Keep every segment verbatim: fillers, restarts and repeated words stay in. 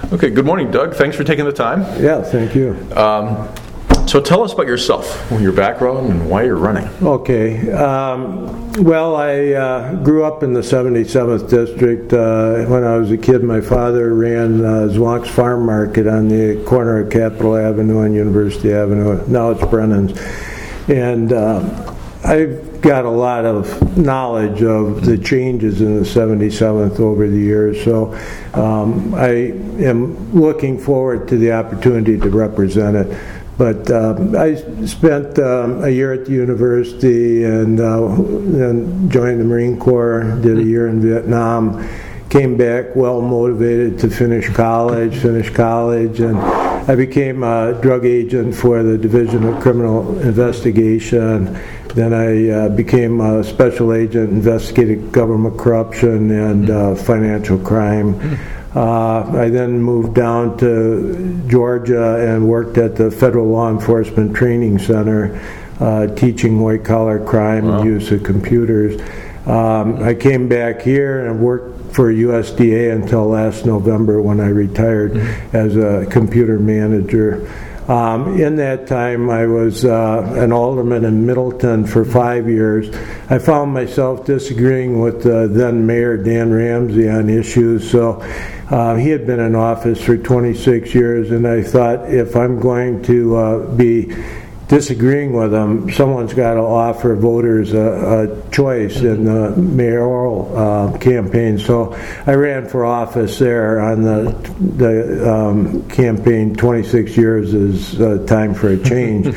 Okay, good morning, Doug. Thanks for taking the time. Yeah, thank you. Um, so tell us about yourself, your background, and why you're running. Okay. Um, well, I uh, grew up in the seventy-seventh District. Uh, when I was a kid, my father ran uh, Zwonk's Farm Market on the corner of Capitol Avenue and University Avenue. Now it's Brennan's. And uh, I've got a lot of knowledge of the changes in the seventy-seventh over the years, so um, I am looking forward to the opportunity to represent it. But uh, I spent um, a year at the university and uh, then joined the Marine Corps, did a year in Vietnam, came back well motivated to finish college, finish college, and I became a drug agent for the Division of Criminal Investigation. Then I uh, became a special agent investigating government corruption and uh, financial crime. Uh, I then moved down to Georgia and worked at the Federal Law Enforcement Training Center, uh, teaching white-collar crime wow. and use of computers. Um, I came back here and worked for U S D A until last November when I retired mm-hmm. as a computer manager. Um, in that time, I was uh, an alderman in Middleton for five years. I found myself disagreeing with uh, then Mayor Dan Ramsey on issues, so uh, he had been in office for twenty-six years, and I thought if I'm going to uh, be disagreeing with him, someone's got to offer voters a, a choice in the mayoral uh, campaign. So I ran for office there on the the um, campaign. twenty-six years is uh, time for a change.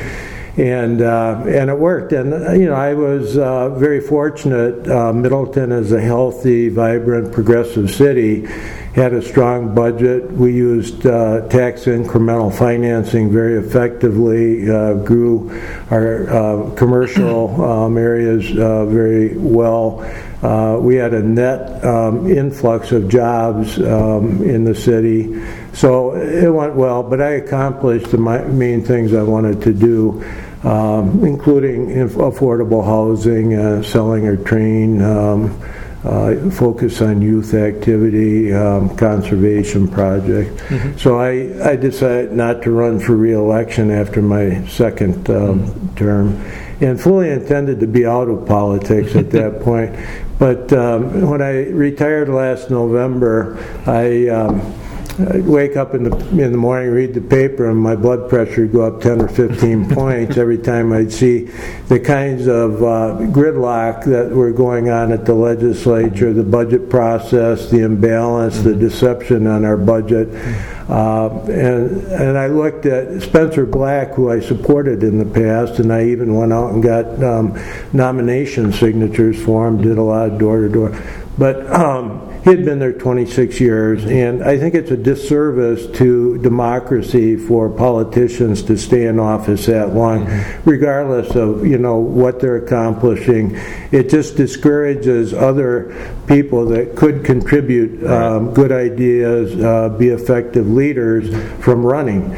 And uh, and it worked. And, you know, I was uh, very fortunate. Uh, Middleton is a healthy, vibrant, progressive city, had a strong budget. We used uh, tax incremental financing very effectively, uh, grew our uh, commercial um, areas uh, very well. Uh, we had a net um, influx of jobs um, in the city. So it went well, but I accomplished the main things I wanted to do, um, including affordable housing, uh, selling our train, um, uh, focus on youth activity, um, conservation project. Mm-hmm. So I, I decided not to run for re-election after my second um, mm-hmm. term, and fully intended to be out of politics at that point. But um, when I retired last November, I um, I'd wake up in the in the morning, read the paper, and my blood pressure would go up ten or fifteen points every time I'd see the kinds of uh, gridlock that were going on at the legislature, the budget process, the imbalance, the deception on our budget. Uh, and and I looked at Spencer Black, who I supported in the past, and I even went out and got um, nomination signatures for him, did a lot of door-to-door. But um, he had been there twenty-six years, and I think it's a disservice to democracy for politicians to stay in office that long, mm-hmm. regardless of, you know, what they're accomplishing. It just discourages other people that could contribute um, good ideas, uh, be effective leaders from running.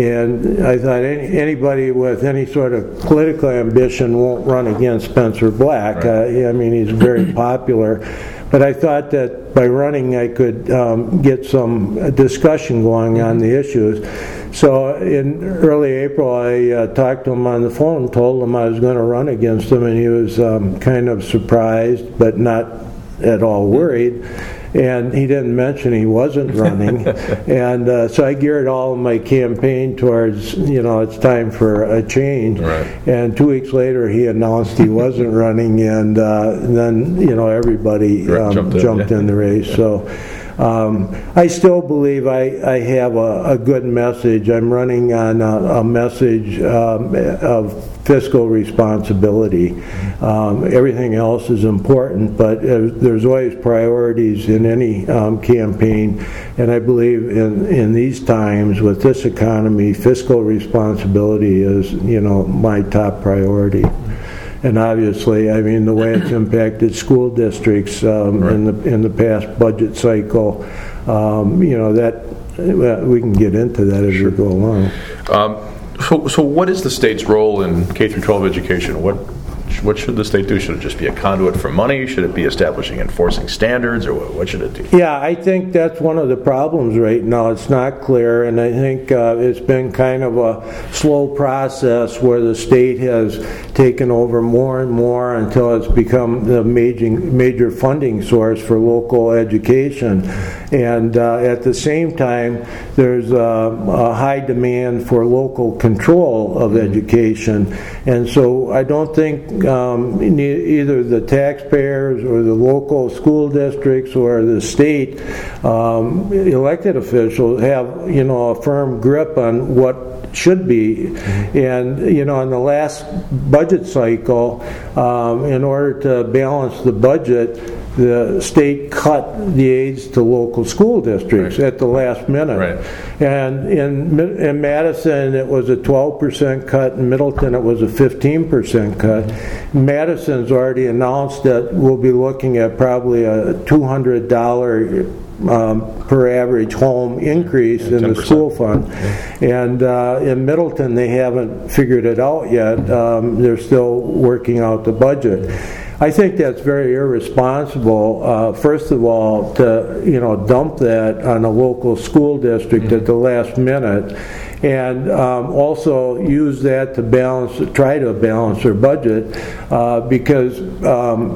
And I thought any, anybody with any sort of political ambition won't run against Spencer Black. Right. Uh, I mean, he's very popular. But I thought that by running I could um, get some discussion going on the issues. So in early April I uh, talked to him on the phone, told him I was going to run against him, and he was um, kind of surprised but not at all worried. And he didn't mention he wasn't running. And uh, so I geared all of my campaign towards, you know, it's time for a change. Right. And two weeks later he announced he wasn't running, and uh, then, you know, everybody um, jumped, in, jumped yeah. in the race. So um, I still believe I, I have a, a good message. I'm running on a, a message um, of fiscal responsibility. Um, everything else is important, but uh, there's always priorities in any um, campaign, and I believe in, in these times with this economy, fiscal responsibility is, you know, my top priority. And obviously, I mean, the way it's impacted school districts um, right. in the in the past budget cycle, um, you know, that well, we can get into that as sure. we go along. Um, So, so what is the state's role in K through twelve education? What what should the state do? Should it just be a conduit for money? Should it be establishing enforcing standards, or what, what should it do? Yeah, I think that's one of the problems right now. It's not clear, and I think uh, it's been kind of a slow process where the state has taken over more and more until it's become the major, major funding source for local education. And uh, at the same time, there's a, a high demand for local control of education. And so I don't think um, either the taxpayers or the local school districts or the state um, elected officials have, you know, a firm grip on what should be. Mm-hmm. And, you know, in the last budget cycle, um, in order to balance the budget, the state cut the aids to local school districts right. at the last minute. Right. And in, in Madison, it was a twelve percent cut. In Middleton, it was a fifteen percent cut. Madison's already announced that we'll be looking at probably a two hundred dollars Um, per average home increase yeah, in the school fund. Yeah. And uh, in Middleton, they haven't figured it out yet. Um, they're still working out the budget. I think that's very irresponsible, uh, first of all, to you know dump that on a local school district mm-hmm. at the last minute, and um, also use that to balance, try to balance their budget, uh, because um,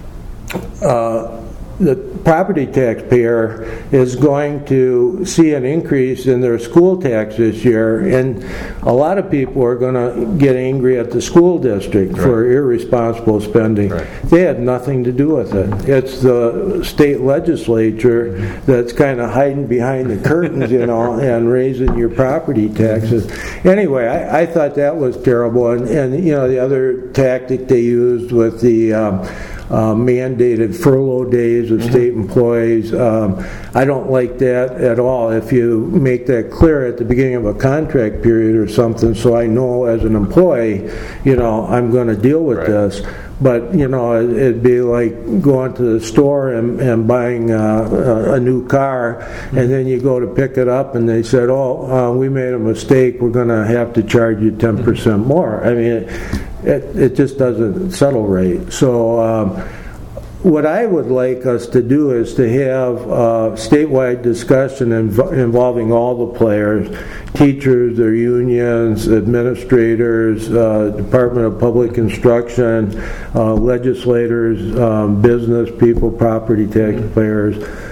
uh, the property taxpayer is going to see an increase in their school tax this year, and a lot of people are going to get angry at the school district right. for irresponsible spending. Right. They had nothing to do with it. It's the state legislature that's kind of hiding behind the curtains, you know, and raising your property taxes. Anyway, I, I thought that was terrible, and, and you know, the other tactic they used with the um, Uh, mandated furlough days of state employees. Um, I don't like that at all. If you make that clear at the beginning of a contract period or something, so I know as an employee, you know, I'm going to deal with right. this. But, you know, it'd be like going to the store and, and buying uh, a, a new car, and then you go to pick it up and they said, oh, uh, we made a mistake, we're going to have to charge you ten percent more. I mean, it, it, it just doesn't settle right. So um, what I would like us to do is to have a statewide discussion inv- involving all the players, teachers, their unions, administrators, uh, Department of Public Instruction, uh, legislators, um, business people, property taxpayers,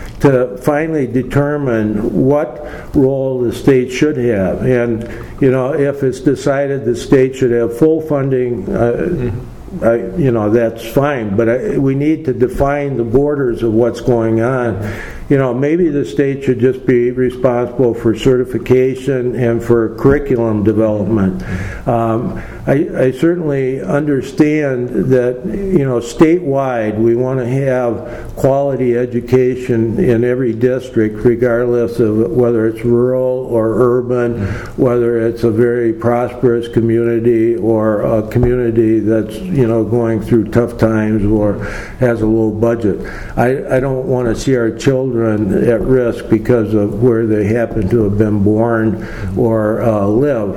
to finally determine what role the state should have. And, you know, if it's decided the state should have full funding, uh, mm-hmm. I, you know, that's fine, but I, we need to define the borders of what's going on. You know, maybe the state should just be responsible for certification and for curriculum development. Um, I, I certainly understand that, you know, statewide we want to have quality education in every district, regardless of whether it's rural or urban, whether it's a very prosperous community or a community that's, you know, going through tough times or has a low budget. I, I don't want to see our children at risk because of where they happen to have been born or uh, live.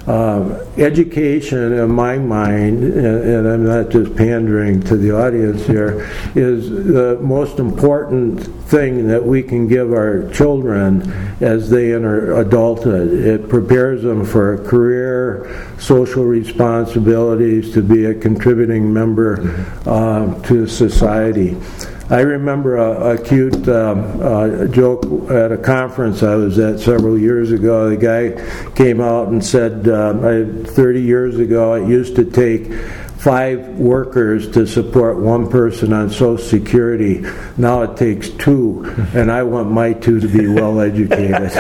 Uh, education, in my mind, and, and I'm not just pandering to the audience here, is the most important thing that we can give our children as they enter adulthood. It prepares them for a career, social responsibilities, to be a contributing member uh, to society. I remember a, a cute um, uh, joke at a conference I was at several years ago. The guy came out and said, uh, thirty years ago, it used to take five workers to support one person on Social Security. Now it takes two, and I want my two to be well educated.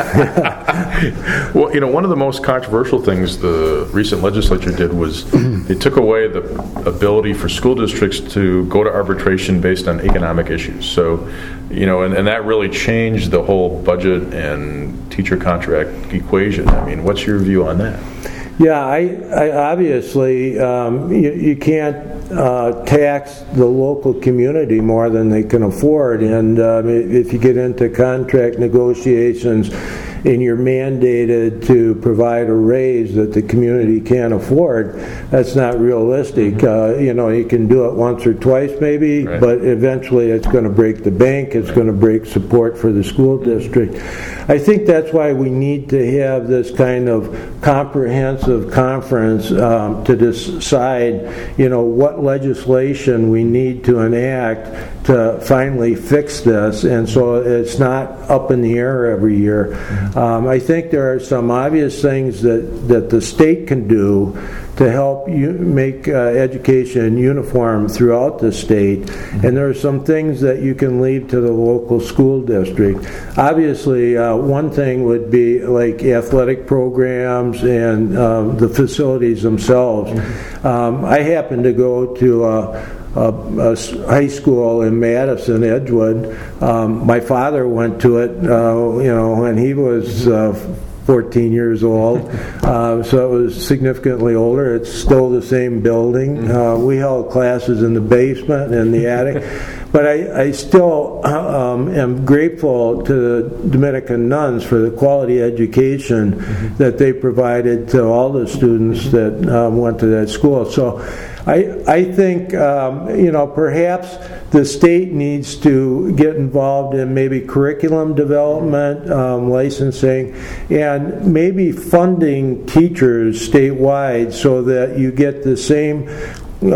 Well, you know, one of the most controversial things the recent legislature did was they took away the ability for school districts to go to arbitration based on economic issues. So, you know, and, and that really changed the whole budget and teacher contract equation. I mean, what's your view on that? Yeah, I, I obviously um, you, you can't uh, tax the local community more than they can afford, and um, if you get into contract negotiations and you're mandated to provide a raise that the community can't afford, that's not realistic. Mm-hmm. Uh, you know, you can do it once or twice maybe, right. but eventually it's going to break the bank, it's right. going to break support for the school district. I think that's why we need to have this kind of comprehensive conference um, to decide, you know, what legislation we need to enact to finally fix this, and so it's not up in the air every year. Um, I think there are some obvious things that, that the state can do to help you make uh, education uniform throughout the state, and there are some things that you can leave to the local school district. Obviously, uh, one thing would be like athletic programs and um, the facilities themselves. Um, I happen to go to a A, a high school in Madison, Edgewood. Um, my father went to it, uh, you know, when he was uh, fourteen years old, uh, so it was significantly older. It's still the same building. Uh, we held classes in the basement and the attic, but I, I still um, am grateful to the Dominican nuns for the quality education mm-hmm. that they provided to all the students that um, went to that school. So I, I think, um, you know, perhaps the state needs to get involved in maybe curriculum development, um, licensing, and maybe funding teachers statewide so that you get the same uh,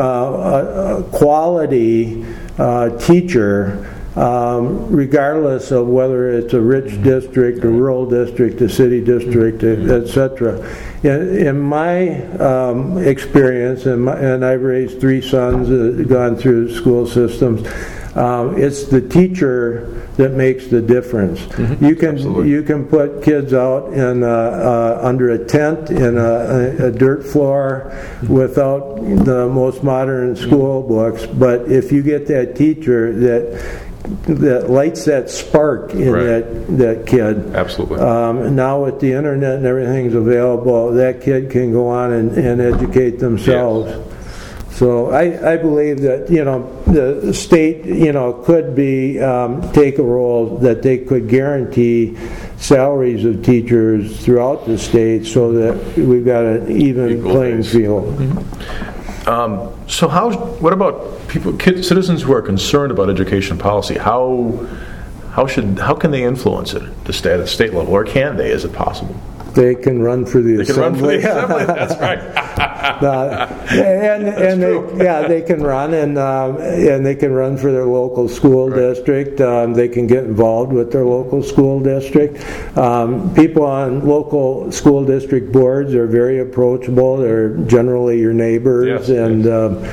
uh, quality uh, teacher Um, regardless of whether it's a rich district, a rural district, a city district, et cetera. In, in my um, experience, and, my, and I've raised three sons, uh, gone through school systems, um, it's the teacher that makes the difference. Mm-hmm. You can Absolutely. you can put kids out in a, uh, under a tent in a, a, a dirt floor without the most modern school books, but if you get that teacher that that lights that spark in right. that that kid. Absolutely. Um, now with the internet and everything's available, that kid can go on and, and educate themselves. Yes. So I, I believe that, you know, the state, you know, could be um, take a role that they could guarantee salaries of teachers throughout the state so that we've got an even Equal playing base. field. Mm-hmm. Um, so how? What about people, kids, citizens who are concerned about education policy? How how should how can they influence it at the state, at state level, or can they? Is it possible? They can run for the they assembly. They can run for the assembly. That's right. uh, and That's and true. they, yeah, they can run and um, and they can run for their local school right. district. Um, they can get involved with their local school district. Um, people on local school district boards are very approachable. They're generally your neighbors, yes, and yes. Um,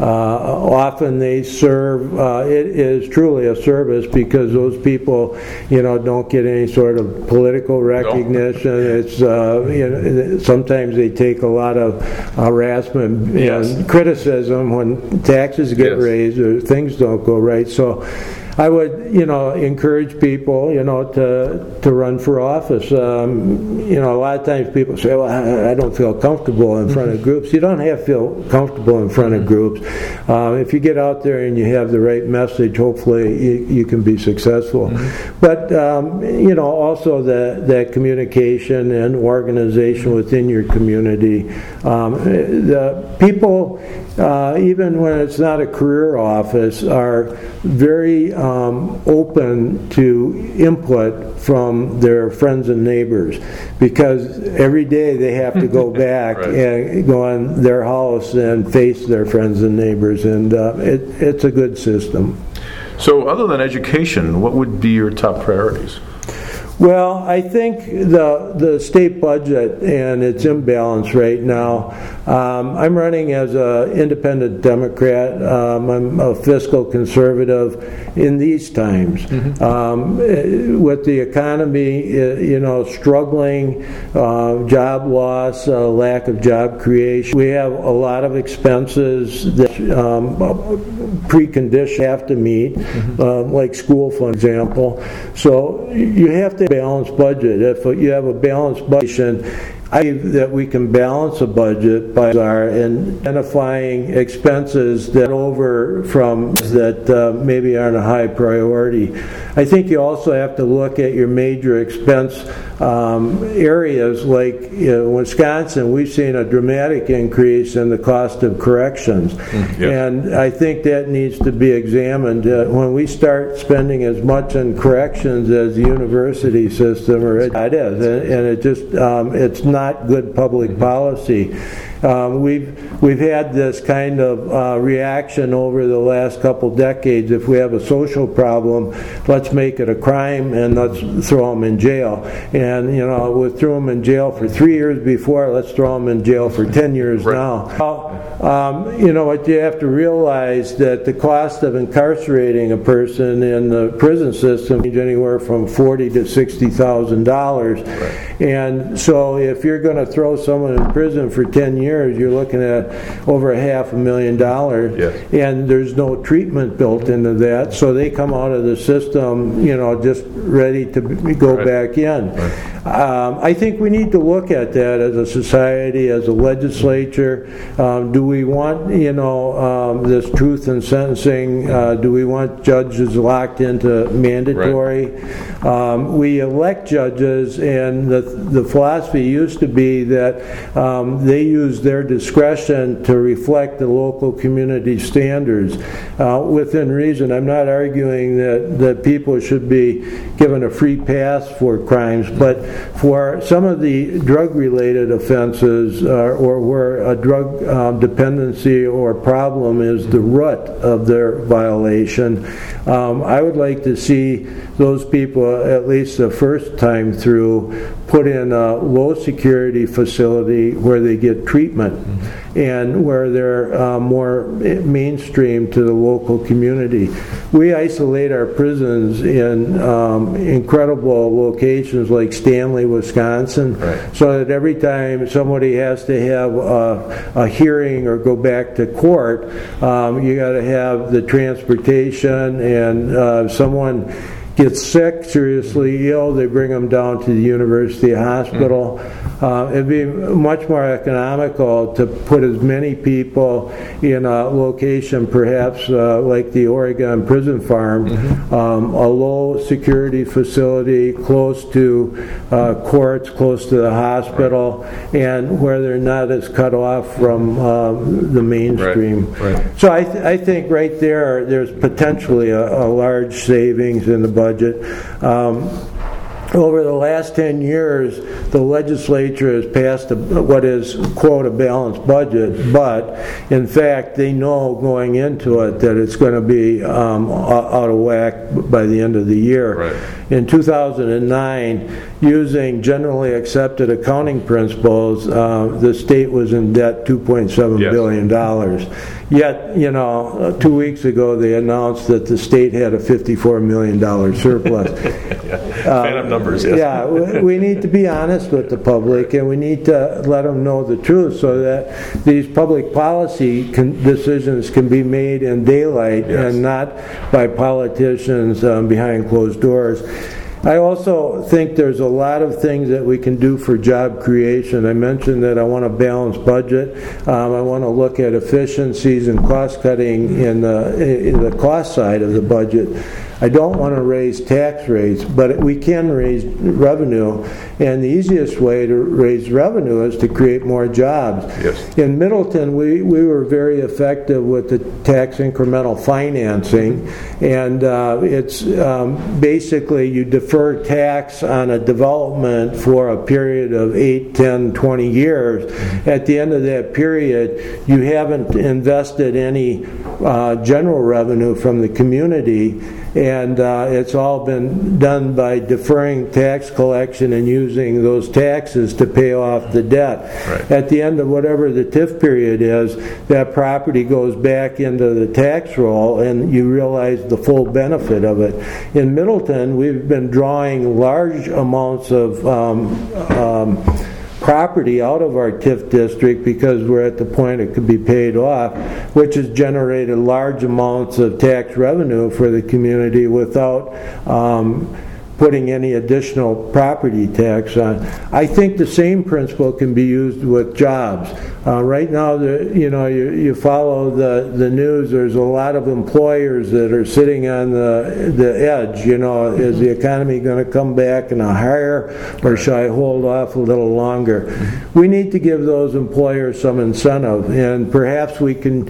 Uh, often they serve, uh, it is truly a service because those people, you know, don't get any sort of political recognition. No. It's, uh, you know, sometimes they take a lot of harassment yes. and criticism when taxes get yes. raised or things don't go right. So I would, you know, encourage people, you know, to to run for office. Um, you know, a lot of times people say, well, I, I don't feel comfortable in front of groups. You don't have to feel comfortable in front of groups. Uh, if you get out there and you have the right message, hopefully you, you can be successful. Mm-hmm. But, um, you know, also that, that communication and organization within your community. Um, the people, uh, even when it's not a career office, are very um, open to input from their friends and neighbors, because every day they have to go back right. and go in their house and face their friends and neighbors, and uh, it, it's a good system. So other than education, what would be your top priorities? Well, I think the the state budget and its imbalance right now. Um, I'm running as an independent Democrat. Um, I'm a fiscal conservative in these times. Mm-hmm. Um, with the economy, you know, struggling, uh, job loss, uh, lack of job creation, we have a lot of expenses that um, preconditions have to meet, mm-hmm. uh, like school, for example. So you have to balanced budget. If you have a balanced budget, I believe that we can balance a budget by our identifying expenses that over from that uh, maybe aren't a high priority. I think you also have to look at your major expense um, areas. Like you know, Wisconsin, we've seen a dramatic increase in the cost of corrections, mm, yes. and I think that needs to be examined. Uh, when we start spending as much on corrections as the university system, or it, it is, and, and it just um, it's not good public mm-hmm. policy. Um, we've we've had this kind of uh, reaction over the last couple decades. If we have a social problem, let's make it a crime and let's throw them in jail. And you know, we threw them in jail for three years before. Let's throw them in jail for ten years right. now. Um, you know what? You have to realize that the cost of incarcerating a person in the prison system is anywhere from forty to sixty thousand dollars. And so, if you're going to throw someone in prison for ten years, you're looking at over a half a million dollars, yes. and there's no treatment built into that, so they come out of the system, you know, just ready to go right. back in. Right. Um, I think we need to look at that as a society, as a legislature. Um, do we want, you know, um, this truth in sentencing? Uh, do we want judges locked into mandatory? Right. Um, we elect judges, and the the philosophy used to be that um, they use their discretion to reflect the local community standards uh, within reason. I'm not arguing that, that people should be given a free pass for crimes, but for some of the drug-related offenses uh, or where a drug uh, dependency or problem is the root of their violation, um, I would like to see those people, at least the first time through, put in a low-security facility where they get treatment mm-hmm. and where they're uh, more mainstream to the local community. We isolate our prisons in um, incredible locations like Stanley, Wisconsin, right. so that every time somebody has to have a, a hearing or go back to court, um, you got to have the transportation, and uh, someone gets sick, seriously ill, they bring them down to the university hospital. Mm. Uh, it'd be much more economical to put as many people in a location, perhaps uh, like the Oregon prison farm, mm-hmm. um, a low security facility close to uh, courts, close to the hospital, right. and where they're not as cut off from uh, the mainstream. Right. Right. So I, th- I think right there, there's potentially a, a large savings in the budget. Um, over the last ten years, the legislature has passed a, what is, quote, a balanced budget, but in fact, they know going into it that it's going to be um, out of whack by the end of the year. Right. In two thousand nine, using generally accepted accounting principles, uh, the state was in debt two point seven yes. billion dollars. Yet, you know, two weeks ago they announced that the state had a fifty-four million dollars surplus. yeah. uh, Phantom numbers, yes. Yeah, we, we need to be honest with the public, and we need to let them know the truth so that these public policy con- decisions can be made in daylight yes. and not by politicians um, behind closed doors. I also think there's a lot of things that we can do for job creation. I mentioned that I want a balanced budget. Um, I want to look at efficiencies and cost cutting in the, in the cost side of the budget. I don't want to raise tax rates, but we can raise revenue, and the easiest way to raise revenue is to create more jobs. Yes. In Middleton, we, we were very effective with the tax incremental financing, and uh, it's um, basically you defer tax on a development for a period of eight, ten, twenty years. At the end of that period, you haven't invested any uh, general revenue from the community, and uh, it's all been done by deferring tax collection and using those taxes to pay off the debt. Right. At the end of whatever the T I F period is, that property goes back into the tax roll and you realize the full benefit of it. In Middleton, we've been drawing large amounts of um, um, property out of our T I F district because we're at the point it could be paid off, which has generated large amounts of tax revenue for the community without um, putting any additional property tax on. I think the same principle can be used with jobs. Uh, right now, the, you know, you, you follow the, the news, there's a lot of employers that are sitting on the, the edge, you know, is the economy going to come back and I'll hire, or should I hold off a little longer? We need to give those employers some incentive, and perhaps we can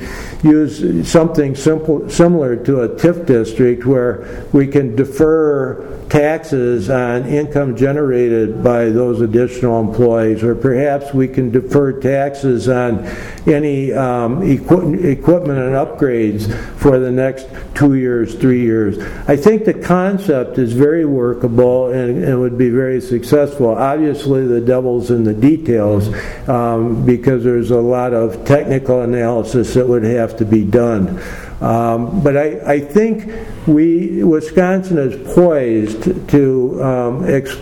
use something simple, similar to a T I F district where we can defer taxes on income generated by those additional employees, or perhaps we can defer taxes on any um, equi- equipment and upgrades for the next two years, three years. I think the concept is very workable and, and would be very successful. Obviously, the devil's in the details um, because there's a lot of technical analysis that would have to be done. Um, but I, I think we Wisconsin is poised to um, ex-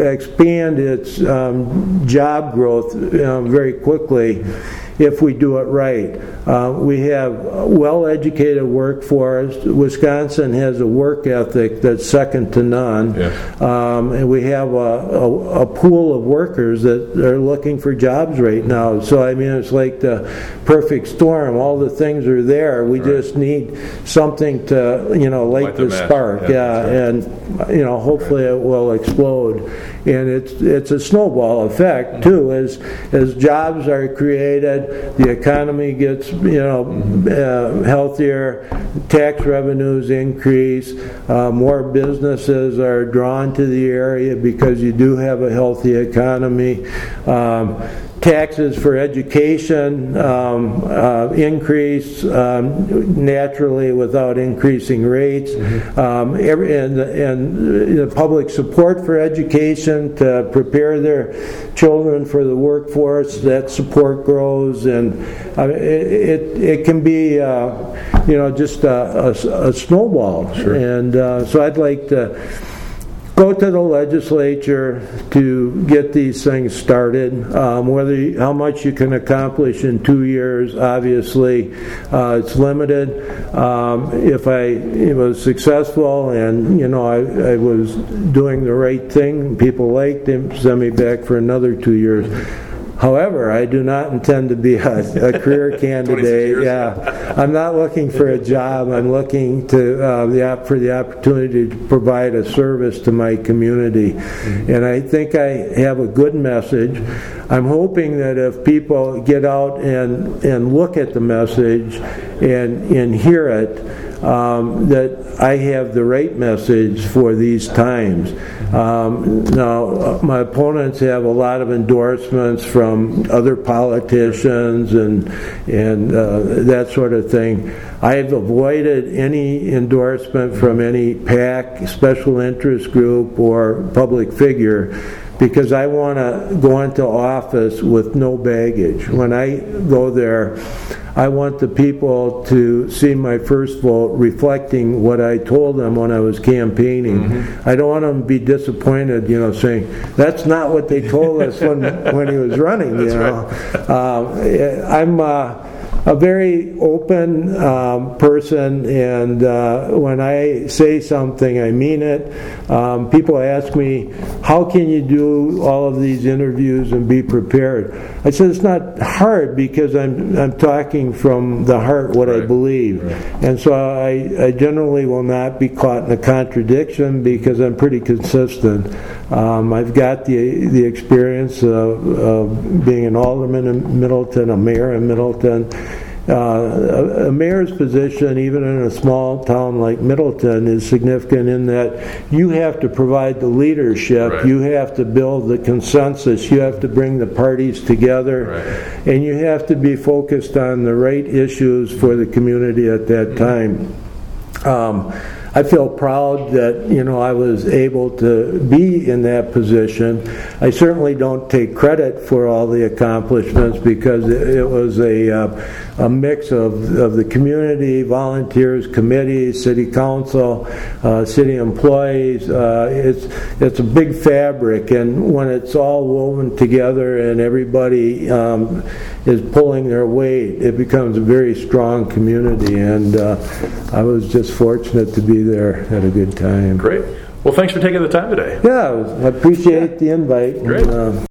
expand its um, job growth um, very quickly if we do it right. Uh, we have a well-educated workforce. Wisconsin has a work ethic that's second to none. Yeah. Um, and we have a, a, a pool of workers that are looking for jobs right now. So, I mean, it's like the perfect storm. All the things are there. We right. just need something to, you know, light, light the, the spark. Yeah, yeah. Right. And, you know, hopefully right. it will explode. And it's it's a snowball effect, too. As, as jobs are created, the economy gets, you know, uh, healthier, tax revenues increase, uh, more businesses are drawn to the area because you do have a healthy economy. Um, taxes for education um, uh, increase um, naturally without increasing rates. Mm-hmm. Um, every, and, and the public support for education to prepare their children for the workforce, that support grows, and uh, it, it, it can be uh, you know just a, a, a snowball. Sure. And uh, so I'd like to go to the legislature to get these things started. Um, whether you, how much you can accomplish in two years, obviously, uh, it's limited. Um, if I was successful and you know I, I was doing the right thing, people liked him, send me back for another two years. However, I do not intend to be a, a career candidate. Yeah, I'm not looking for a job. I'm looking to uh, the for the opportunity to provide a service to my community, mm-hmm. and I think I have a good message. I'm hoping that if people get out and and look at the message and and hear it, um, that I have the right message for these times. Um, now, my opponents have a lot of endorsements from other politicians and and uh, that sort of thing. I have avoided any endorsement from any PAC, special interest group, or public figure, because I want to go into office with no baggage. When I go there, I want the people to see my first vote reflecting what I told them when I was campaigning. Mm-hmm. I don't want them to be disappointed, you know, saying, that's not what they told us when when he was running, you know. Right. Um, I'm... Uh, a very open um, person, and uh, when I say something, I mean it. Um, people ask me, how can you do all of these interviews and be prepared? I said, it's not hard because I'm I'm talking from the heart what right. I believe. Right. And so I, I generally will not be caught in a contradiction because I'm pretty consistent. Um, I've got the the experience of, of being an alderman in Middleton, a mayor in Middleton. Uh, a, a mayor's position, even in a small town like Middleton, is significant in that you have to provide the leadership, right. you have to build the consensus, you have to bring the parties together, right. and you have to be focused on the right issues for the community at that time. Um, I feel proud that, you know, I was able to be in that position. I certainly don't take credit for all the accomplishments because it, it was a, uh, a mix of, of the community, volunteers, committees, city council, uh, city employees. Uh, it's, it's a big fabric, and when it's all woven together and everybody um, is pulling their weight, it becomes a very strong community, and uh, I was just fortunate to be there at a good time. Great. Well, thanks for taking the time today. Yeah, I appreciate the invite. Great. And, uh,